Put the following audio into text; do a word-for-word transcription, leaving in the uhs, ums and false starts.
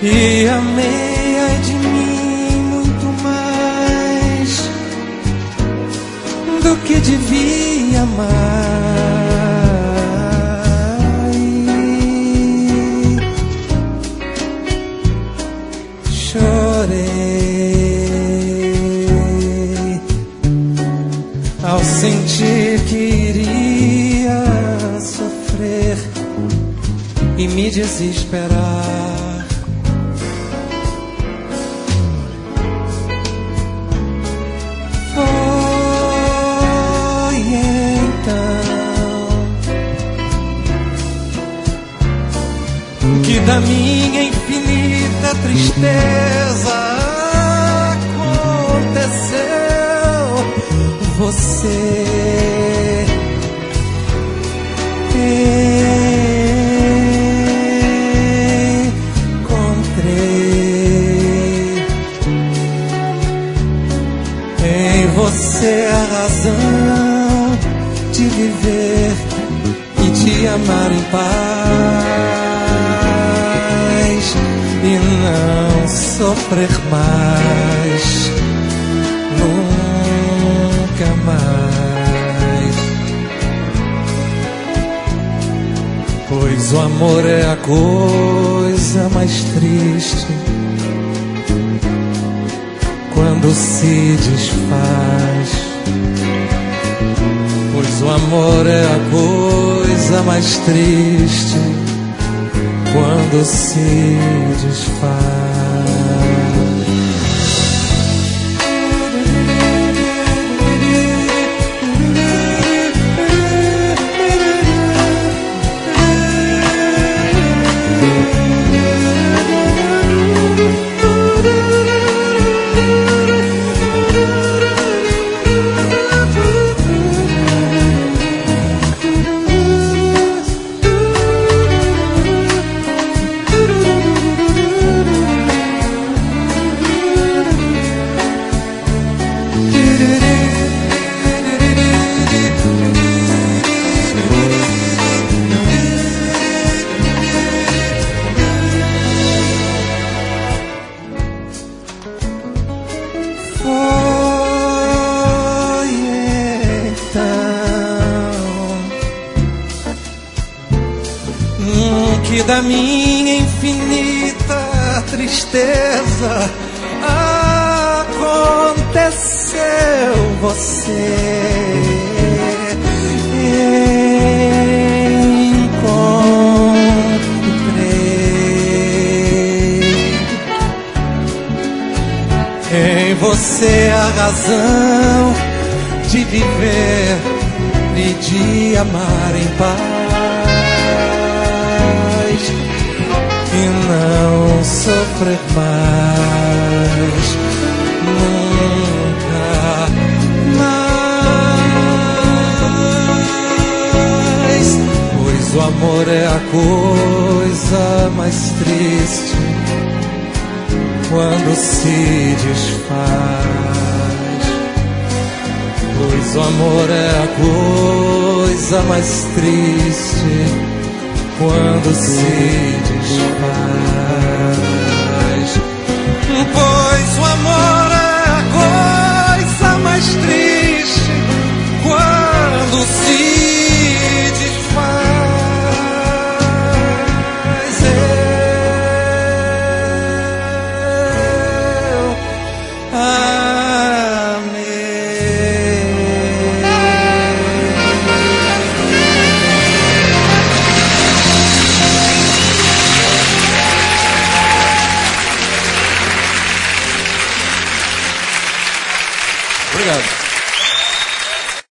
e amei ai de mim muito mais do que devia amar. Chorei ao sentir que iria sofrer e me desesperar. Foi então que da minha infinita tristeza aconteceu você. Você é a razão de viver e de amar em paz e não sofrer mais, nunca mais. Pois o amor é a coisa mais triste quando se desfaz. Pois o amor é a coisa mais triste quando se desfaz. Que da minha infinita tristeza aconteceu você. Encontrei em você a razão de viver e de amar em paz e não sofrer mais, nunca mais. Pois o amor é a coisa mais triste quando se desfaz. Pois o amor é a coisa mais triste quando se desfaz. Pois o amor é a coisa mais triste quando se